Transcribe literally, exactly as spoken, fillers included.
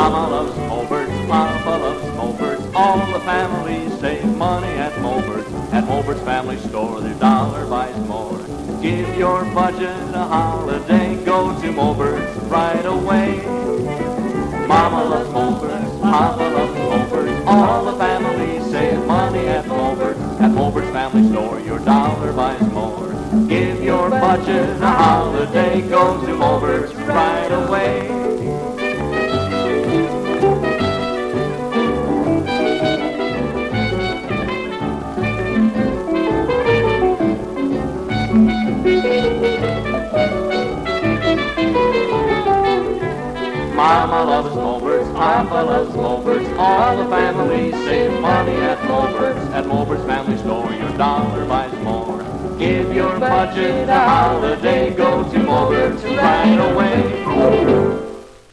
Mama loves Moberts, Papa loves Moberts. All the family save money at Moberts. At Moberts Family Store, their dollar buys more. Give your budget a holiday, go to Moberts right away. Mama loves Moberts, Papa loves Moberts. All the family save money at Moberts. At Moberts Family Store, your dollar buys more. Give your budget a holiday, go to Moberts right away. Mama loves Moberts, Papa loves Moberts. All the family save money at Moberts. At Moberts Family Store, your dollar buys more. Give your budget a holiday, go to Moberts right away.